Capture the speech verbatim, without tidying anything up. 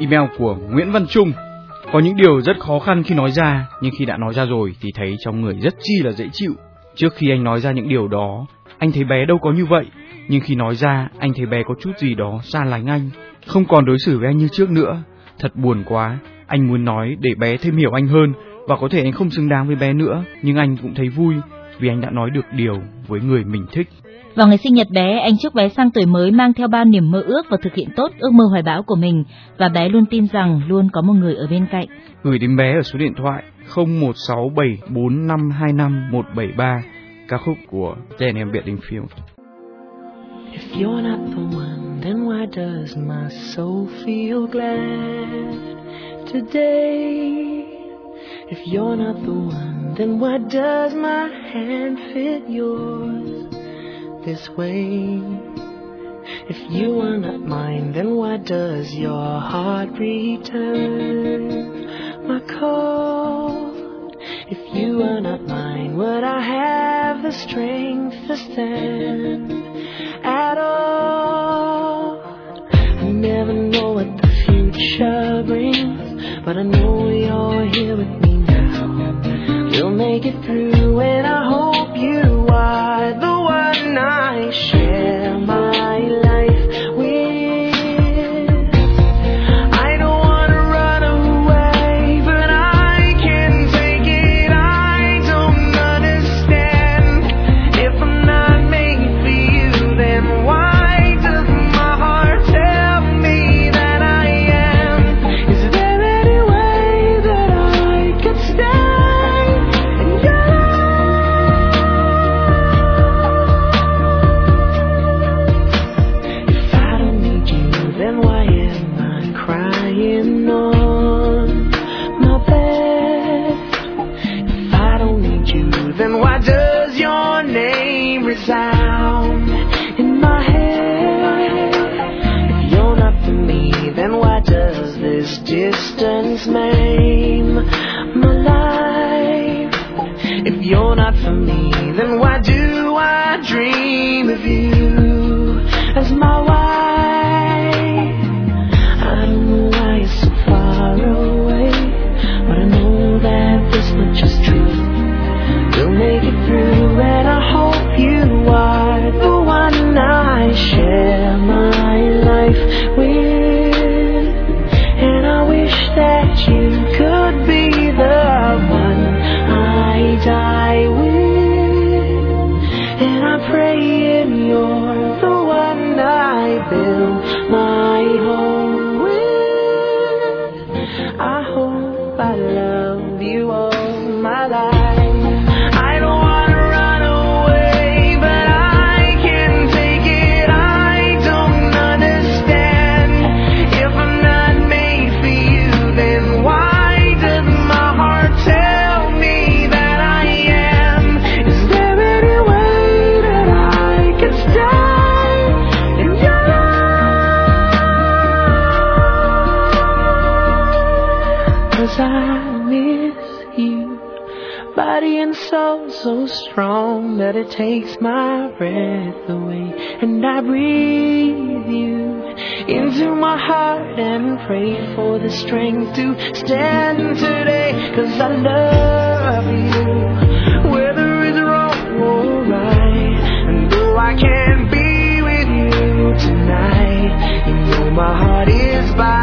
Email của Nguyễn Văn Trung. Có những điều rất khó khăn khi nói ra, nhưng khi đã nói ra rồi thì thấy trong người rất chi là dễ chịu. Trước khi anh nói ra những điều đó, anh thấy bé đâu có như vậy, nhưng khi nói ra, anh thấy bé có chút gì đó xa lánh anh, không còn đối xử với anh như trước nữa. Thật buồn quá, anh muốn nói để bé thêm hiểu anh hơn, và có thể anh không xứng đáng với bé nữa, nhưng anh cũng thấy vui vì anh đã nói được điều với người mình thích. Vào ngày sinh nhật bé, anh chúc bé sang tuổi mới mang theo bao niềm mơ ước và thực hiện tốt ước mơ hoài bão của mình, và bé luôn tin rằng luôn có một người ở bên cạnh. Gửi đến bé ở số điện thoại không một sáu bảy bốn năm hai năm một bảy ba, ca khúc của Đèn Em Biệt Đình Phiêu. If you're not the one, then why does my soul feel glad today? If you're not the one, then why does my hand fit yours this way? If you are not mine, then why does your heart return my call? If you are not mine, would I have the strength to stand at all? I never know what the future brings, but I know you're here with me now. We'll make it through, and I hope you are the one I share my life with. I don't wanna run away, but I can't take it. I don't understand. If I'm not made for you, then why does my heart tell me that I am? Is there any way that I could stay in your life? If I don't need you, then why am I crying on my bed? If I don't need you, then why does your name resound in my head? If you're not for me, then why does this distance maim my life? If you're not for me, then why do I dream of you as my wife? I don't know why you're so far away, but I know that this much is true. We'll make it through, and I hope you are the one I share my life with. And I wish that you could be the one I die with. And I pray and you're the one I build my home with. I hope I love you all my life. I don't wanna run away, but I can't take it. I don't understand. If I'm not made for you, then why does my heart tell me that I am? Is there any way that I could stay in your life? 'Cause I miss you, body and soul so strong that it takes my breath away. And I breathe you into my heart and pray for the strength to stand today. 'Cause I love you, whether it's wrong or right. And though I can't be with you tonight, you know my heart is by